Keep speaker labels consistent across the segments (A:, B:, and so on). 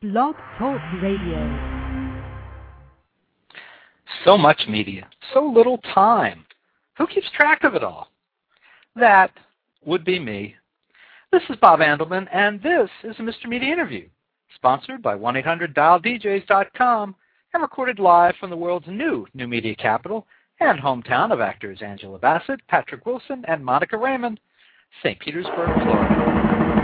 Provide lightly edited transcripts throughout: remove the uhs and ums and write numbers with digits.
A: Blog Talk Radio.
B: So much media, so little time. Who keeps track of it all? That would be me. This is Bob Andelman, and this is a Mr. Media Interview, sponsored by 1-800-DialDJs.com and recorded live from the world's new media capital and hometown of actors Angela Bassett, Patrick Wilson, and Monica Raymond, St. Petersburg, Florida.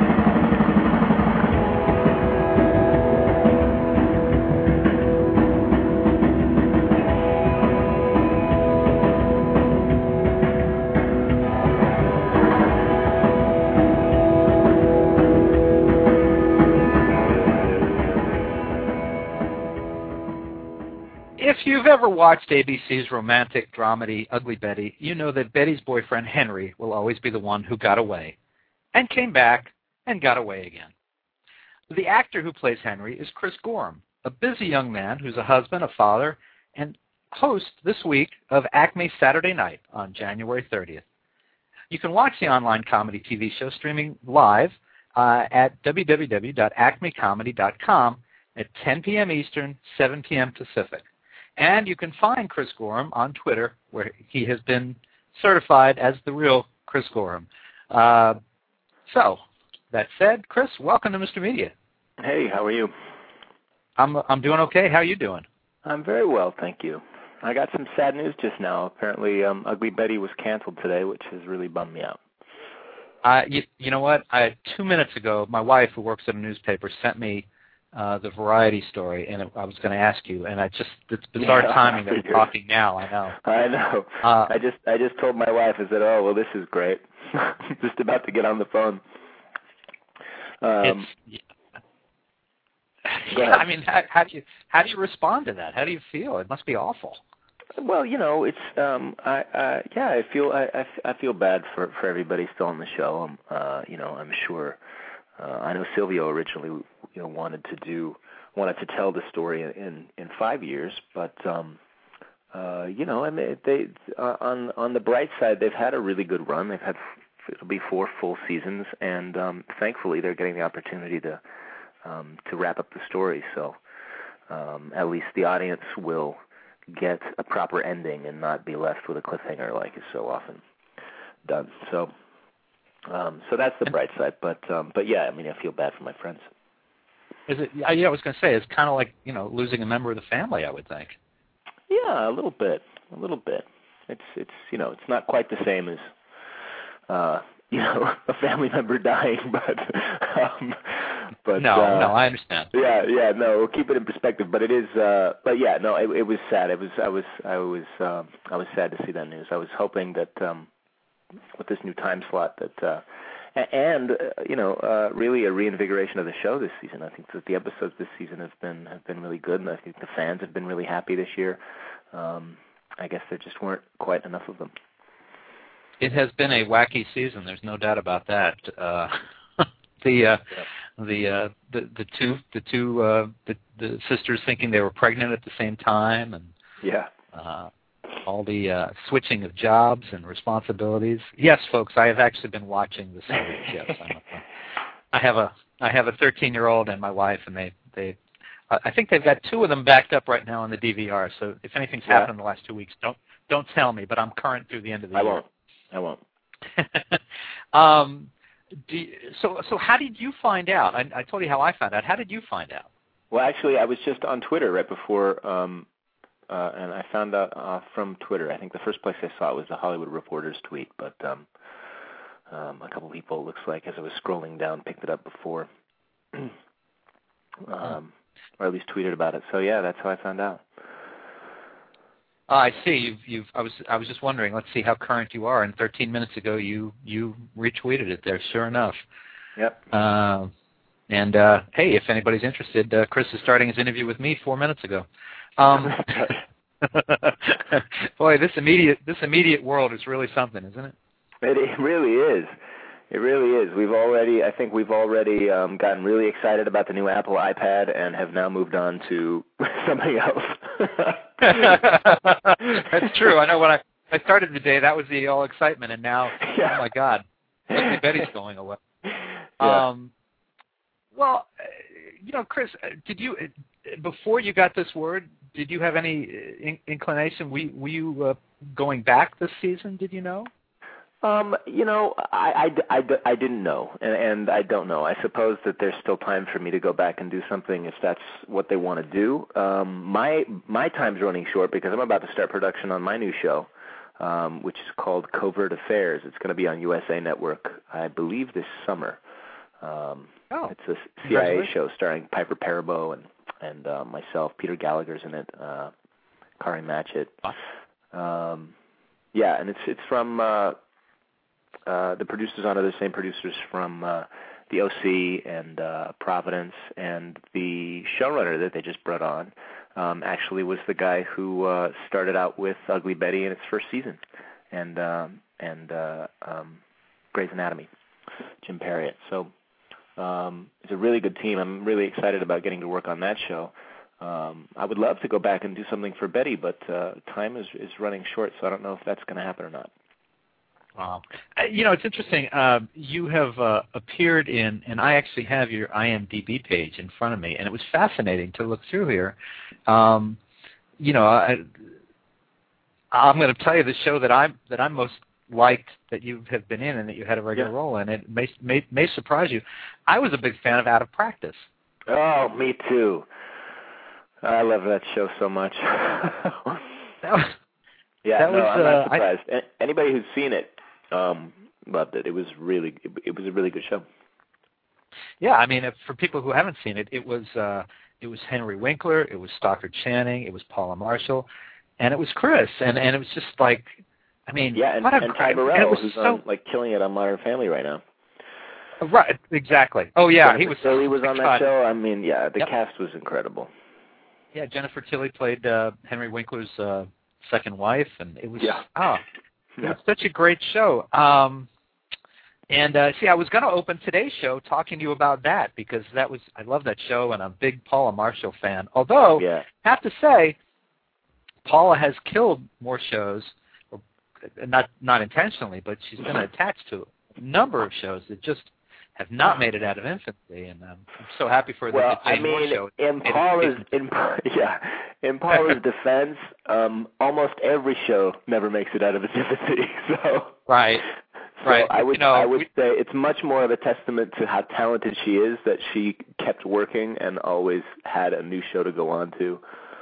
B: If you've ever watched ABC's romantic dramedy Ugly Betty, you know that Betty's boyfriend, Henry, will always be the one who got away, and came back, and got away again. The actor who plays Henry is Chris Gorham, a busy young man who's a husband, a father, and host this week of Acme Saturday Night on January 30th. You can watch the online comedy TV show streaming live at www.acmecomedy.com at 10 p.m. Eastern, 7 p.m. Pacific. And you can find Chris Gorham on Twitter, where he has been certified as the real Chris Gorham. So, that said, Chris, welcome to Mr. Media.
C: Hey, how are you?
B: I'm doing okay. How are you doing?
C: I'm very well, thank you. I got some sad news just now. Apparently, Ugly Betty was canceled today, which has really bummed me out.
B: You know what? 2 minutes ago, my wife, who works at a newspaper, sent me the Variety story, and I was going to ask you, and it's bizarre timing that we're talking now. I know.
C: I know. I just told my wife, I said, "Oh, well, this is great." Just about to get on the phone.
B: I mean, how do you respond to that? How do you feel? It must be awful.
C: Well, you know, it's I feel bad for everybody still on the show. You know, I'm sure. I know Silvio originally, wanted to tell the story in 5 years, but I mean, they on the bright side, they've had a really good run. It'll be 4 full seasons, and thankfully they're getting the opportunity to wrap up the story. So at least the audience will get a proper ending and not be left with a cliffhanger like is so often done. So that's the bright side, but yeah, I mean, I feel bad for my friends.
B: Is it? Yeah, I was going to say it's kind of like losing a member of the family, I would think.
C: Yeah, a little bit. It's it's not quite the same as a family member dying, but
B: no, I understand.
C: Yeah, no, we'll keep it in perspective, but it is. But yeah, no, it was sad. I was sad to see that news. I was hoping that. With this new time slot that really a reinvigoration of the show this season. I think that the episodes this season have been really good, and I think the fans have been really happy this year. I guess there just weren't quite enough of them.
B: It has been a wacky season. There's no doubt about that. The sisters thinking they were pregnant at the same time, and all the switching of jobs and responsibilities. Yes, folks, I have actually been watching the series. Yes, I have a 13-year-old and my wife, and they I think they've got 2 of them backed up right now on the DVR. So if anything's happened in the last 2 weeks, don't tell me. But I'm current through the end of the year.
C: I won't.
B: So how did you find out? I told you how I found out. How did you find out?
C: Well, actually, I was just on Twitter right before. And I found out from Twitter. I think the first place I saw it was the Hollywood Reporter's tweet, but a couple people, looks like, as I was scrolling down, picked it up before, or at least tweeted about it. So yeah, that's how I found out.
B: I see. I was just wondering. Let's see how current you are. And 13 minutes ago, you retweeted it there. Sure enough.
C: Yep.
B: Hey, if anybody's interested, Chris is starting his interview with me 4 minutes ago. Boy, this immediate world is really something, isn't it?
C: It really is. It really is. I think we've already gotten really excited about the new Apple iPad and have now moved on to something else.
B: That's true. I know when I started the day, that was the all excitement, and now, oh my God, Betty's going away.
C: Yeah.
B: Well, Chris, did you before you got this word? Did you have any inclination? Were you going back this season? Did you know?
C: I didn't know, and I don't know. I suppose that there's still time for me to go back and do something if that's what they want to do. My time's running short because I'm about to start production on my new show, which is called Covert Affairs. It's going to be on USA Network, I believe, this summer. It's a CIA show starring Piper Perabo and myself. Peter Gallagher's in it. Kari Matchett. Yeah, and it's from the producers on it are the same producers from the OC and Providence, and the showrunner that they just brought on actually was the guy who started out with Ugly Betty in its first season, and Grey's Anatomy, Jim Perriott. So it's a really good team. I'm really excited about getting to work on that show. I would love to go back and do something for Betty, but time is running short, so I don't know if that's going to happen or not.
B: Wow. It's interesting. You have appeared in, and I actually have your IMDb page in front of me, and it was fascinating to look through here. I'm going to tell you the show that I'm most liked that you have been in and that you had a regular role in. It may surprise you. I was a big fan of Out of Practice.
C: Oh, me too. I love that show so much. I'm not surprised. Anybody who's seen it loved it. It was a really good show.
B: Yeah, I mean, for people who haven't seen it, it was Henry Winkler, it was Stockard Channing, it was Paula Marshall, and it was Chris, and it was just like, I mean,
C: and Ty Burrell, who's killing it on Modern Family right now.
B: Right, exactly. Oh yeah,
C: Jennifer Tilly was on that show. I mean, the cast was incredible.
B: Yeah, Jennifer Tilly played Henry Winkler's second wife, and it was it was such a great show. I was going to open today's show talking to you about that because I love that show, and I'm a big Paula Marshall fan. Although, I have to say, Paula has killed more shows, not intentionally, but she's been attached to a number of shows that just have not made it out of infancy, and I'm so happy for the Jane Moore show.
C: In Paula's defense, almost every show never makes it out of its infancy. So
B: right.
C: I would say it's much more of a testament to how talented she is that she kept working and always had a new show to go on to.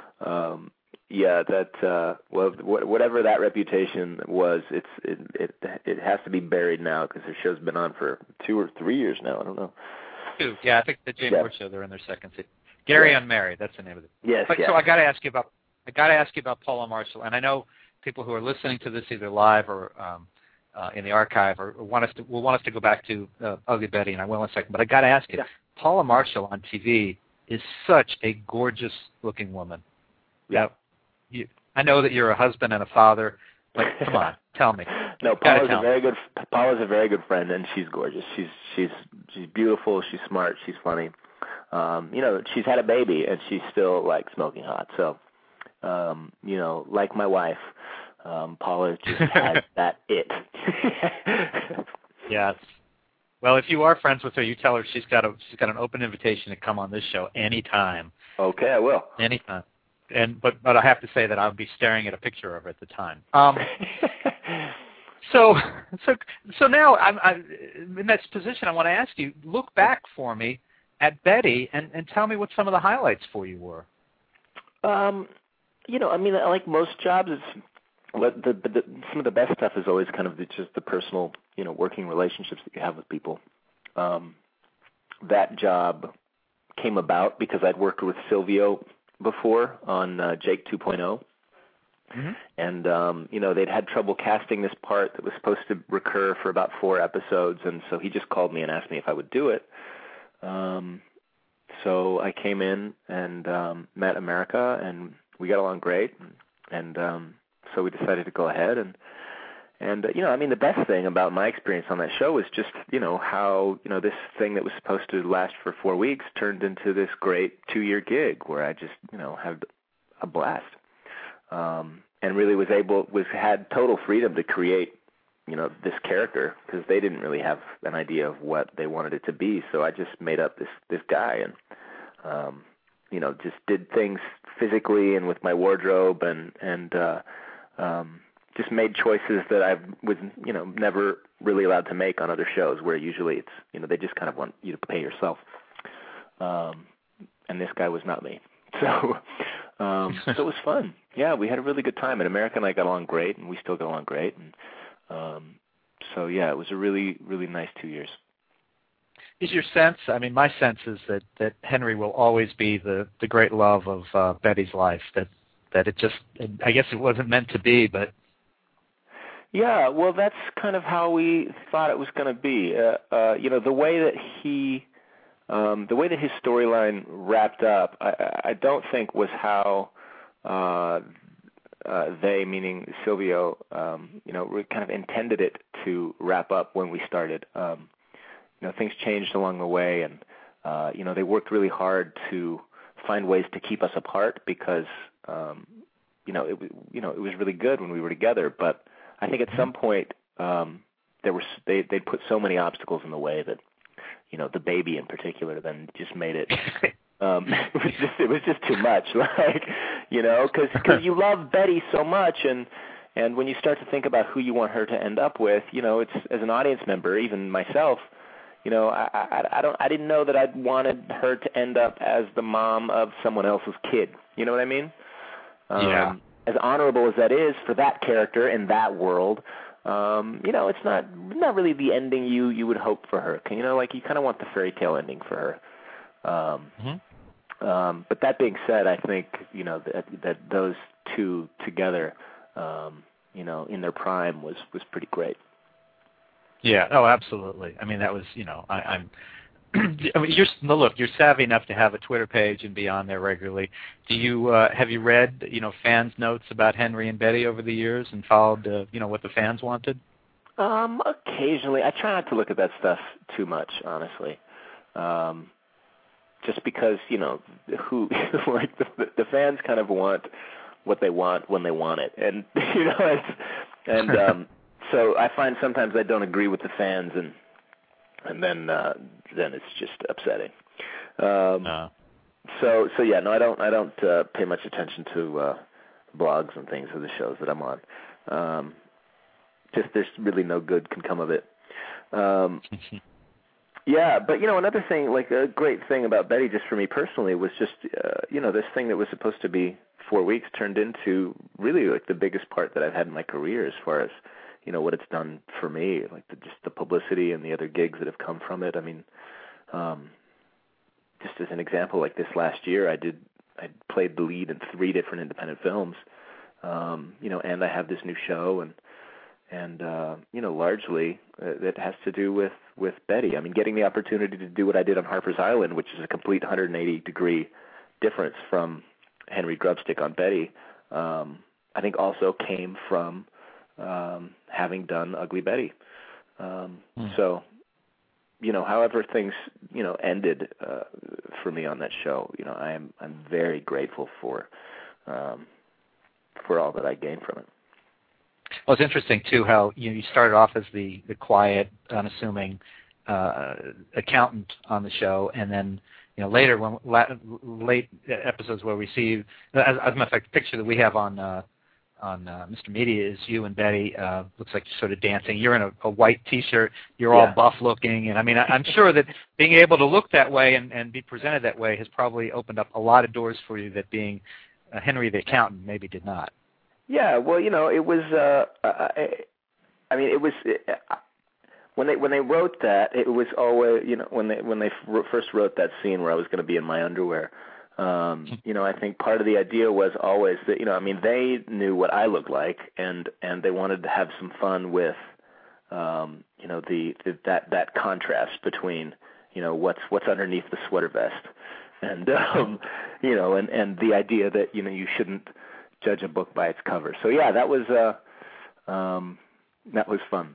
C: Whatever that reputation was, it has to be buried now because her show's been on for 2 or 3 years now. I don't know.
B: 2. Yeah, I think the Jane Moore show, they're in their second season. Gary Unmarried, that's the name of it.
C: Yes.
B: So I got to ask you about Paula Marshall, and I know people who are listening to this either live or in the archive or will want us to go back to Ugly Betty, and I will in a second. But I got to ask you, Paula Marshall on TV is such a gorgeous-looking woman.
C: Yeah.
B: I know that you're a husband and a father, but come on, tell me.
C: No, Paula's a very good friend, and she's gorgeous. She's beautiful. She's smart. She's funny. She's had a baby, and she's still smoking hot. So, like my wife, Paula just has that it.
B: Yes. Well, if you are friends with her, you tell her she's got an open invitation to come on this show anytime.
C: Okay, I will.
B: Anytime. But I have to say that I'll be staring at a picture of her at the time. So now I'm in this position. I want to ask you, look back for me at Betty and tell me what some of the highlights for you were.
C: Like most jobs, some of the best stuff is always kind of just the personal, working relationships that you have with people. That job came about because I'd worked with Silvio before on Jake 2.0.
B: Mm-hmm.
C: And, they'd had trouble casting this part that was supposed to recur for about 4 episodes, and so he just called me and asked me if I would do it. So I came in and met America, and we got along great, and so we decided to go ahead. And the best thing about my experience on that show was just, how, this thing that was supposed to last for 4 weeks turned into this great 2-year gig where I just, had a blast. And really had total freedom to create, this character because they didn't really have an idea of what they wanted it to be. So I just made up this guy, and just did things physically and with my wardrobe and just made choices that I was, never really allowed to make on other shows where usually it's, they just kind of want you to pay yourself. And this guy was not me. So it was fun. Yeah, we had a really good time. And America and I got along great, and we still get along great. And so, yeah, it was a really, really nice 2 years.
B: Is your sense, my sense is that Henry will always be the great love of Betty's life, that it just, I guess it wasn't meant to be, but...
C: Yeah, well, that's kind of how we thought it was going to be. The way that his storyline wrapped up, I don't think was how they, meaning Silvio, kind of intended it to wrap up when we started. Things changed along the way, and they worked really hard to find ways to keep us apart because it was really good when we were together. But I think at some point they put so many obstacles in the way that the baby in particular then just made it. It was just too much, because you love Betty so much, and when you start to think about who you want her to end up with, it's as an audience member, even myself. I didn't know that I'd wanted her to end up as the mom of someone else's kid. You know what I mean?
B: Yeah.
C: As honorable as that is for that character in that world, it's not really the ending you would hope for her. You kind of want the fairy tale ending for her. But that being said, I think that those two together, in their prime was pretty great.
B: Yeah. Oh, absolutely. That was, you're savvy enough to have a Twitter page and be on there regularly. Do you have you read, fans' notes about Henry and Betty over the years and followed, what the fans wanted?
C: Occasionally, I try not to look at that stuff too much, honestly. Just because, who like the fans kind of want what they want when they want it, and so I find sometimes I don't agree with the fans, and then it's just upsetting. So yeah, no, I don't pay much attention to blogs and things of the shows that I'm on. Just there's really no good can come of it. Yeah, but another thing, like a great thing about Betty, just for me personally, was just this thing that was supposed to be 4 weeks turned into really like the biggest part that I've had in my career as far as what it's done for me, like just the publicity and the other gigs that have come from it. Just as an example, like this last year, I played the lead in 3 different independent films, and I have this new show, and largely it has to do with Betty. Getting the opportunity to do what I did on Harper's Island, which is a complete 180-degree difference from Henry Grubstick on Betty, I think also came from having done Ugly Betty. So, however things, ended for me on that show, I'm very grateful for all that I gained from it.
B: Well, it's interesting too how you started off as the quiet, unassuming accountant on the show, and then later when late episodes where we see, as a matter of fact, the picture that we have on Mr. Media is you and Betty. Looks like you're sort of dancing. You're in a white T-shirt. You're all buff looking, and I'm sure that being able to look that way and be presented that way has probably opened up a lot of doors for you that being Henry the accountant maybe did not.
C: Yeah, well, it was. It was when they wrote that. It was always, when they first wrote that scene where I was going to be in my underwear. I think part of the idea was always that, they knew what I looked like, and they wanted to have some fun with, that contrast between, what's underneath the sweater vest, and and the idea that you shouldn't judge a book by its cover. So yeah, that was fun.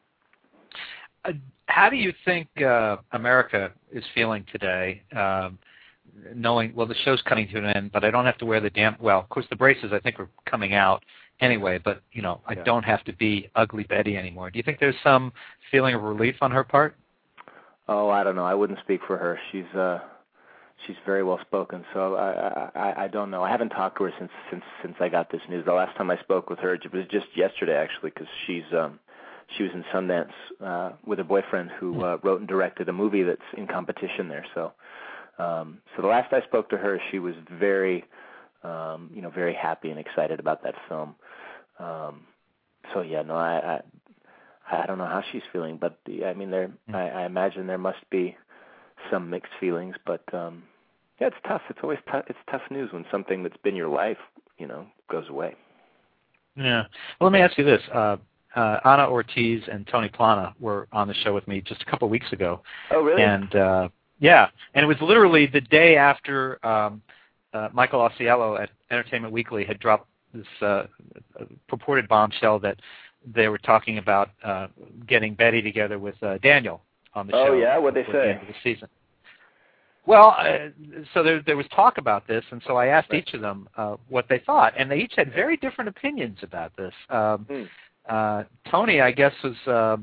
B: How do you think America is feeling today? Knowing, the show's coming to an end, but I don't have to wear of course the braces I think are coming out anyway, but I don't have to be Ugly Betty anymore. Do you think there's some feeling of relief on her part?
C: Oh, I don't know. I wouldn't speak for her. she's very well spoken. So I don't know. I haven't talked to her since I got this news. The last time I spoke with her, it was just yesterday actually, because she was in Sundance with her boyfriend who wrote and directed a movie that's in competition there. So the last I spoke to her, she was very very happy and excited about that film. So yeah, no, I don't know how she's feeling, but I mean, I imagine there must be some mixed feelings, but yeah, it's tough. It's always tough. It's tough news when something that's been your life, goes away.
B: Yeah. Well, let me ask you this. Ana Ortiz and Tony Plana were on the show with me just a couple of weeks ago.
C: Oh, really?
B: And yeah, and it was literally the day after Michael Ausiello at Entertainment Weekly had dropped this purported bombshell that they were talking about getting Betty together with Daniel on the show.
C: Oh, yeah? What'd they say?
B: At the end of the season. Well, so there was talk about this, and so I asked each of them what they thought, and they each had very different opinions about this. Tony, I guess, was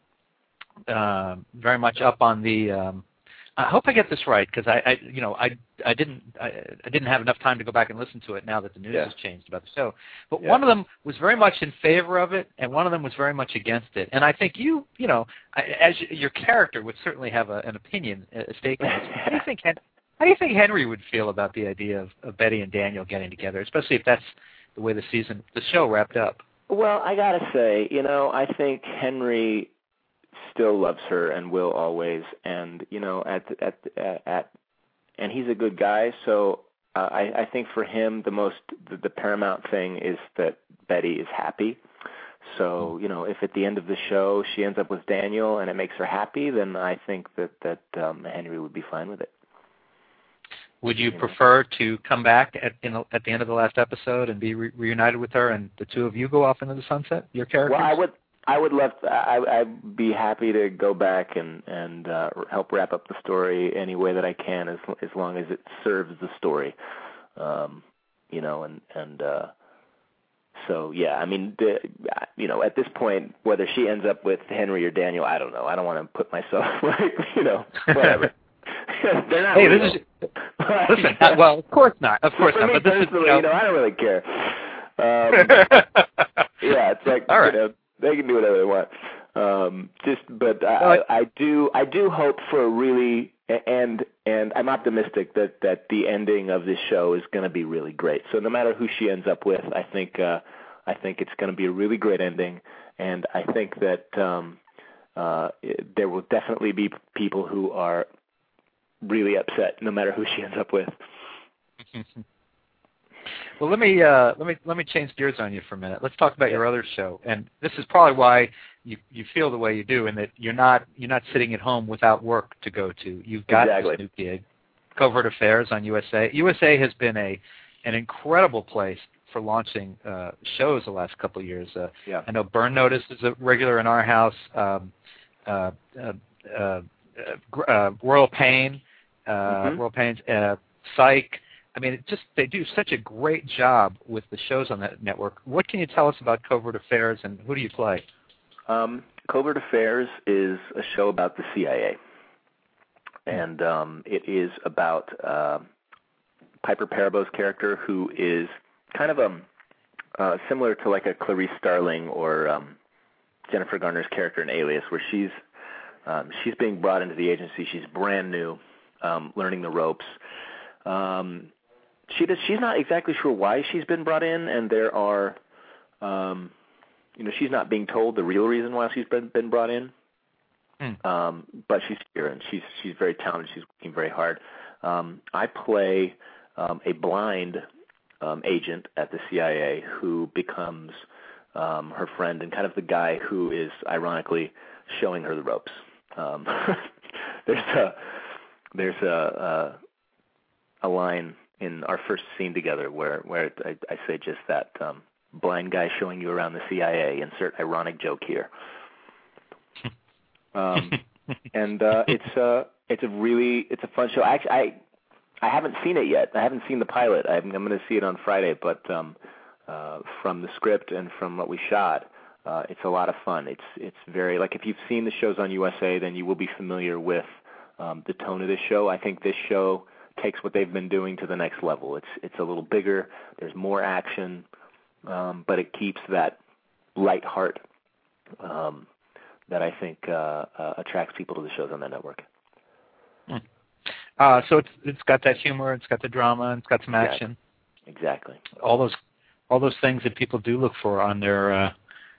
B: very much up on the. I hope I get this right, because I didn't have enough time to go back and listen to it now that the news has changed about the show. But one of them was very much in favor of it, and one of them was very much against it. And I think as your character would certainly have an opinion, a stake in this. How do you think Henry would feel about the idea of Betty and Daniel getting together, especially if that's the way the show wrapped up?
C: Well, I gotta say, I think Henry still loves her and will always, and and he's a good guy. So I think for him the paramount thing is that Betty is happy. So if at the end of the show she ends up with Daniel and it makes her happy, then I think that Henry would be fine with it.
B: Would you prefer to come back at the end of the last episode and be reunited with her, and the two of you go off into the sunset? Your characters?
C: Well, I would love to, I'd be happy to go back and help wrap up the story any way that I can, as long as it serves the story, so yeah, I mean, at this point, whether she ends up with Henry or Daniel, I don't know. I don't want to put myself whatever. They're not.
B: Hey, listen. Well, of course not. Of course not.
C: But personally, I don't really care. Yeah, it's like
B: all right.
C: They can do whatever they want. I do hope for a really, and I'm optimistic that the ending of this show is going to be really great. So no matter who she ends up with, I think it's going to be a really great ending, and I think that there will definitely be people who are really upset no matter who she ends up with.
B: Well, let me change gears on you for a minute. Let's talk about your other show, and this is probably why you feel the way you do, in that you're not sitting at home without work to go to. You've got this new gig, Covert Affairs on USA. USA has been an incredible place for launching shows the last couple of years. I know Burn Notice is a regular in our house. Royal Pain, Royal Pains, Psych. I mean, they do such a great job with the shows on that network. What can you tell us about Covert Affairs, and who do you play?
C: Covert Affairs is a show about the CIA, and it is about Piper Parabo's character, who is kind of similar to like a Clarice Starling or Jennifer Garner's character in Alias, where she's being brought into the agency. She's brand new, learning the ropes. She's not exactly sure why she's been brought in, and there are, she's not being told the real reason why she's been brought in. But she's here, and she's very talented. She's working very hard. I play a blind agent at the CIA who becomes her friend and kind of the guy who is ironically showing her the ropes. There's a line in our first scene together where I say just that, blind guy showing you around the CIA, insert ironic joke here. And it's a fun show. I haven't seen it yet. I haven't seen the pilot. I'm going to see it on Friday, but from the script and from what we shot, it's a lot of fun. It's very, like, if you've seen the shows on USA, then you will be familiar with the tone of this show. I think this show takes what they've been doing to the next level. It's a little bigger. There's more action, but it keeps that light heart that I think attracts people to the shows on that network.
B: So it's got that humor, it's got the drama, and it's got some action.
C: Exactly.
B: All those things that people do look for on their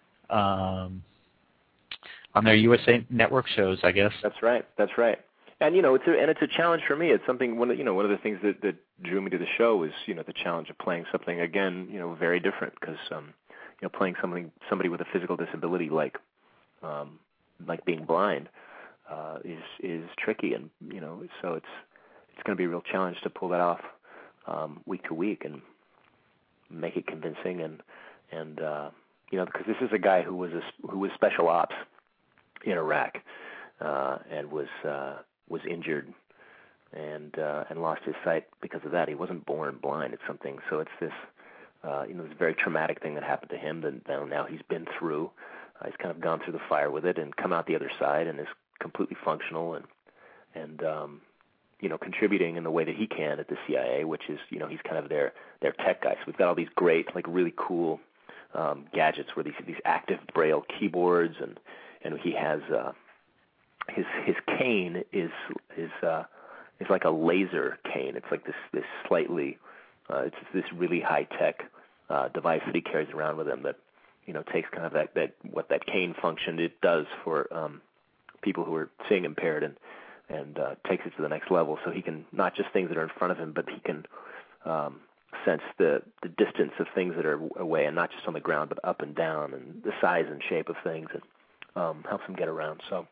B: USA Network shows, I guess.
C: That's right. And it's a challenge for me. It's something one of the things that drew me to the show was the challenge of playing something again very different, because playing somebody with a physical disability like being blind is tricky, and so it's going to be a real challenge to pull that off week to week and make it convincing, and because this is a guy who was special ops in Iraq and was injured and lost his sight because of that. He wasn't born blind. It's something. So it's this this very traumatic thing that happened to him that now he's been through. He's kind of gone through the fire with it and come out the other side and is completely functional and contributing in the way that he can at the CIA, which is he's kind of their tech guy. So we've got all these great, really cool gadgets where these active braille keyboards, and he has his cane is like a laser cane. It's like this slightly it's this really high tech device that he carries around with him that takes kind of that what that cane function it does for people who are seeing impaired and takes it to the next level. So he can, not just things that are in front of him, but he can sense the distance of things that are away, and not just on the ground, but up and down, and the size and shape of things, and helps him get around. So,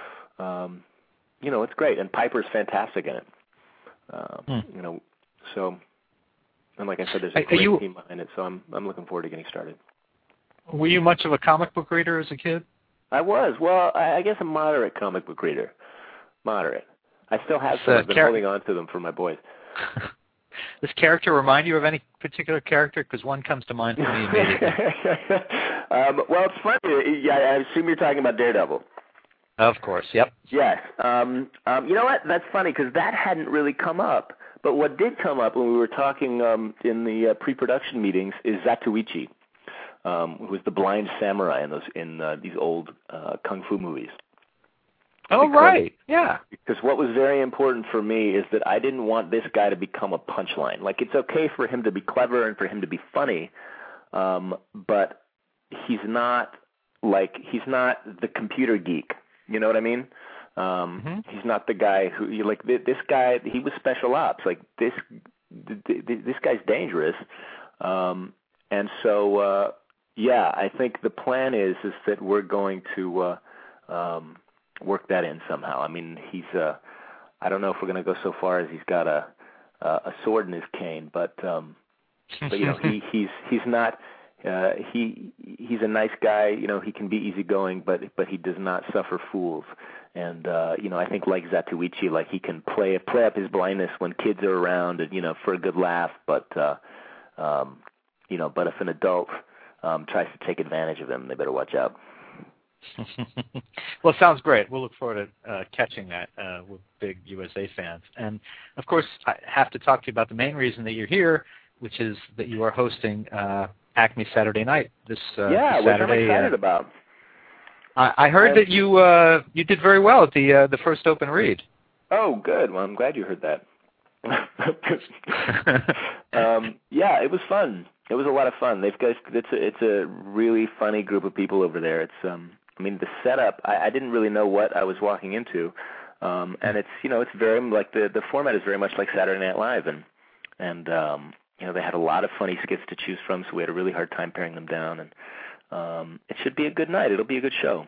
C: it's great. And Piper's fantastic in it. So, and like I said, there's a great team behind it, so I'm looking forward to getting started.
B: Were you much of a comic book reader as a kid?
C: I was. Well, I guess a moderate comic book reader. Moderate. I still have some. I've been holding on to them for my boys.
B: Does character remind you of any particular character? Because one comes to mind for me immediately.
C: Well, it's funny. Yeah, I assume you're talking about Daredevil.
B: Of course, yep.
C: Yes. You know what? That's funny because that hadn't really come up. But what did come up when we were talking in the pre-production meetings is Zatoichi, who was the blind samurai in these old kung fu movies.
B: Oh, right. Yeah.
C: Because what was very important for me is that I didn't want this guy to become a punchline. Like, it's okay for him to be clever and for him to be funny, but he's not the computer geek. You know what I mean? He's not the guy who, this guy, he was special ops. Like, this guy's dangerous. And so, I think the plan is that we're going to work that in somehow. I mean, he's I don't know if we're going to go so far as he's got a sword in his cane, but he's not he's a nice guy. He can be easygoing, but he does not suffer fools. And I think like Zatoichi, he can play up his blindness when kids are around, and for a good laugh. But but if an adult tries to take advantage of him, they better watch out.
B: Well, it sounds great. We'll look forward to catching that with big USA fans. And, of course, I have to talk to you about the main reason that you're here, which is that you are hosting Acme Saturday Night this Saturday.
C: Which I'm excited about.
B: I heard that you did very well at the first open read.
C: Oh, good. Well, I'm glad you heard that. It was fun. It was a lot of fun. It's a really funny group of people over there. It's the setup, I didn't really know what I was walking into. And it's it's very the format is very much like Saturday Night Live, and they had a lot of funny skits to choose from, so we had a really hard time paring them down, and it should be a good night. It'll be a good show.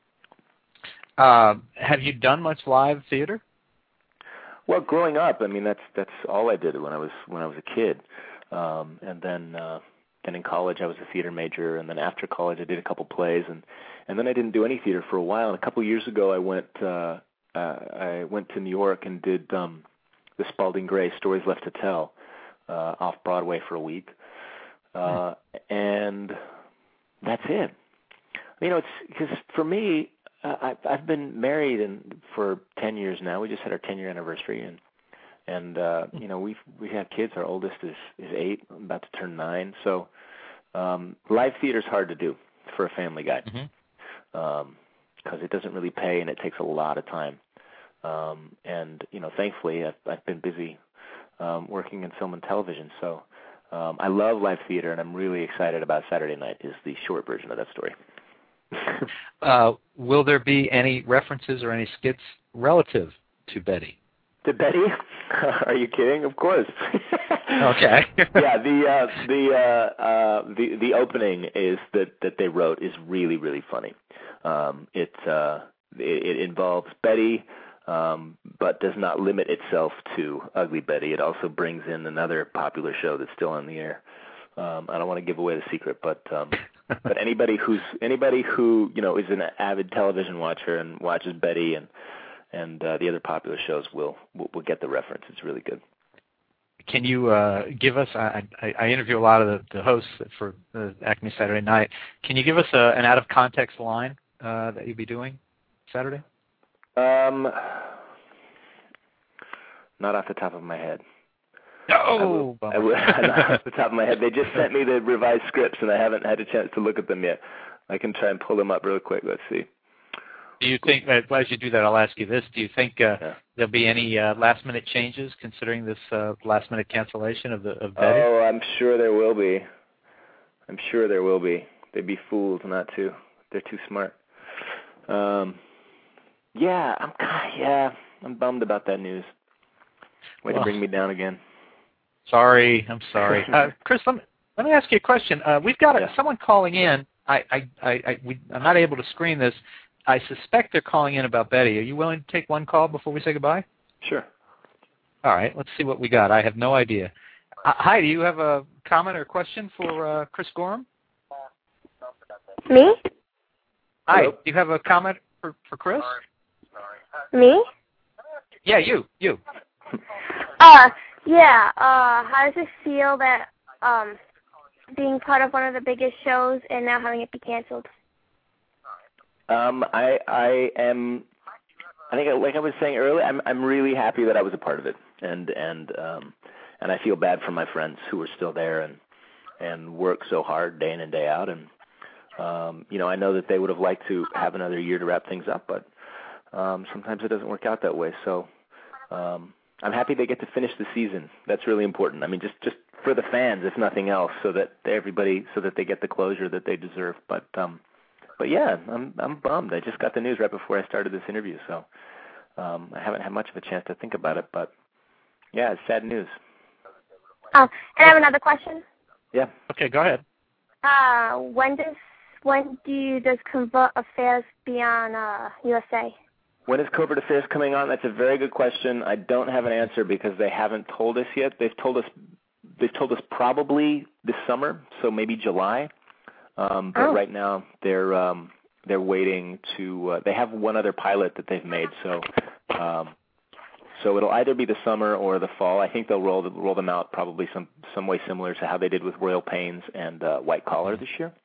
B: Have you done much live theater?
C: Well, growing up, that's all I did when I was a kid. And then in college I was a theater major, and then after college I did a couple plays, and then I didn't do any theater for a while. And a couple years ago I went to New York and did the Spalding Gray Stories Left to Tell off Broadway for a week, and that's it. It's because for me, I've been married for 10 years now. We just had our 10-year anniversary, And we have kids. Our oldest is 8, about to turn 9. So live theater is hard to do for a family guy because it doesn't really pay and it takes a lot of time. And thankfully, I've been busy working in film and television. So I love live theater, and I'm really excited about Saturday Night. Is the short version of that story.
B: Will there be any references or any skits relative to Betty?
C: To Betty? Are you kidding? Of course.
B: Okay.
C: Yeah, the opening is that they wrote is really, really funny. It involves Betty, but does not limit itself to Ugly Betty. It also brings in another popular show that's still on the air. I don't want to give away the secret, but anybody who is an avid television watcher and watches Betty and the other popular shows will get the reference. It's really good.
B: Can you give us? I interview a lot of the hosts for Acme Saturday Night. Can you give us an out of context line that you'll be doing Saturday?
C: Not off the top of my head.
B: No,
C: not off the top of my head. They just sent me the revised scripts, and I haven't had a chance to look at them yet. I can try and pull them up real quick. Let's see.
B: Do you think, as you do that, I'll ask you this, do you think there'll be any last-minute changes considering this last-minute cancellation of Betty?
C: Oh, I'm sure there will be. They'd be fools not to. They're too smart. I'm bummed about that news. Way to bring me down again.
B: I'm sorry. Chris, let me ask you a question. We've got someone calling in. I'm not able to screen this. I suspect they're calling in about Betty. Are you willing to take one call before we say goodbye?
C: Sure.
B: All right. Let's see what we got. I have no idea. Hi, do you have a comment or question for Chris Gorham?
D: Me?
B: Hi. Do you have a comment for Chris?
D: Me?
B: Yeah, you.
D: How does it feel that being part of one of the biggest shows and now having it be canceled?
C: I think, like I was saying earlier, I'm really happy that I was a part of it, and I feel bad for my friends who are still there and work so hard day in and day out, and I know that they would have liked to have another year to wrap things up, but sometimes it doesn't work out that way. So I'm happy they get to finish the season. That's really important. I mean, just for the fans, if nothing else, so that they get the closure that they deserve. But yeah, I'm bummed. I just got the news right before I started this interview, so I haven't had much of a chance to think about it. But yeah, it's sad news.
D: Oh, and I have another question.
C: Yeah.
B: Okay, go ahead.
D: When does Covert Affairs be on USA?
C: When is Covert Affairs coming on? That's a very good question. I don't have an answer because they haven't told us yet. They've told us probably this summer, so maybe July. But right now they're waiting to. They have one other pilot that they've made, so it'll either be the summer or the fall. I think they'll roll them out probably some way similar to how they did with Royal Pains and White Collar this year.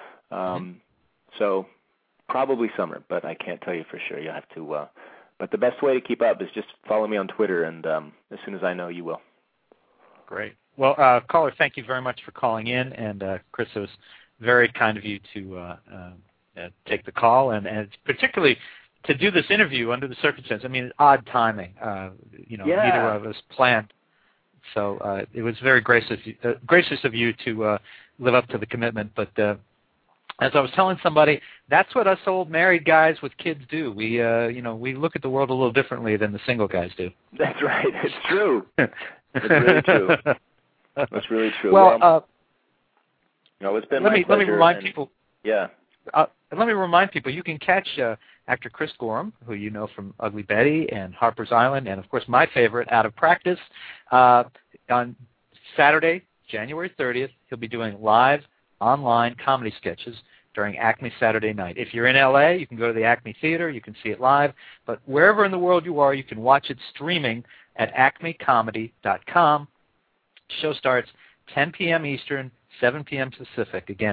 C: So probably summer, but I can't tell you for sure. You have to. But the best way to keep up is just follow me on Twitter, and as soon as I know, you will.
B: Great. Well, caller, thank you very much for calling in, and Chris, it was very kind of you to take the call, and it's particularly to do this interview under the circumstances. I mean, odd timing. Neither of us planned. So it was very gracious of you to live up to the commitment. But as I was telling somebody, that's what us old married guys with kids do. We look at the world a little differently than the single guys do.
C: That's right. It's true. It's really true. That's really true.
B: Well,
C: it's been my pleasure.
B: Let me remind people.
C: Yeah.
B: Let me remind people, you can catch actor Chris Gorham, who you know from Ugly Betty and Harper's Island, and of course my favorite, Out of Practice, on Saturday, January 30th. He'll be doing live online comedy sketches during Acme Saturday Night. If you're in LA, you can go to the Acme Theater, you can see it live, but wherever in the world you are, you can watch it streaming at acmecomedy.com. Show starts 10 p.m. Eastern, 7 p.m. Pacific. Again,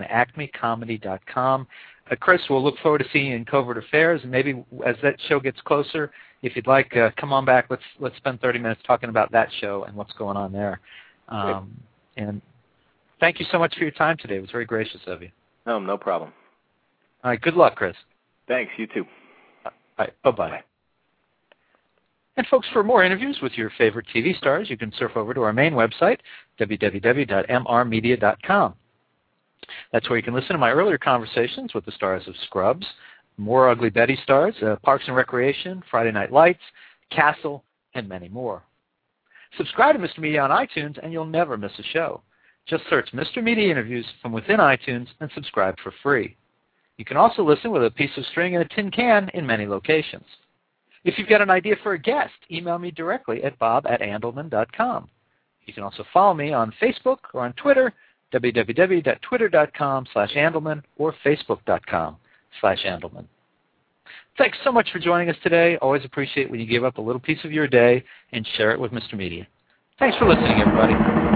B: acmecomedy.com. Chris, we'll look forward to seeing you in Covert Affairs, and maybe as that show gets closer, if you'd like, come on back. Let's spend 30 minutes talking about that show and what's going on there. And thank you so much for your time today. It was very gracious of you.
C: No problem.
B: All right, good luck, Chris.
C: Thanks, you too.
B: All right, bye-bye. Bye. And folks, for more interviews with your favorite TV stars, you can surf over to our main website, www.mrmedia.com. That's where you can listen to my earlier conversations with the stars of Scrubs, more Ugly Betty stars, Parks and Recreation, Friday Night Lights, Castle, and many more. Subscribe to Mr. Media on iTunes, and you'll never miss a show. Just search Mr. Media Interviews from within iTunes and subscribe for free. You can also listen with a piece of string and a tin can in many locations. If you've got an idea for a guest, email me directly at bob@andelman.com. You can also follow me on Facebook or on Twitter, www.twitter.com/Andelman or facebook.com/Andelman. Thanks so much for joining us today. Always appreciate when you give up a little piece of your day and share it with Mr. Media. Thanks for listening, everybody.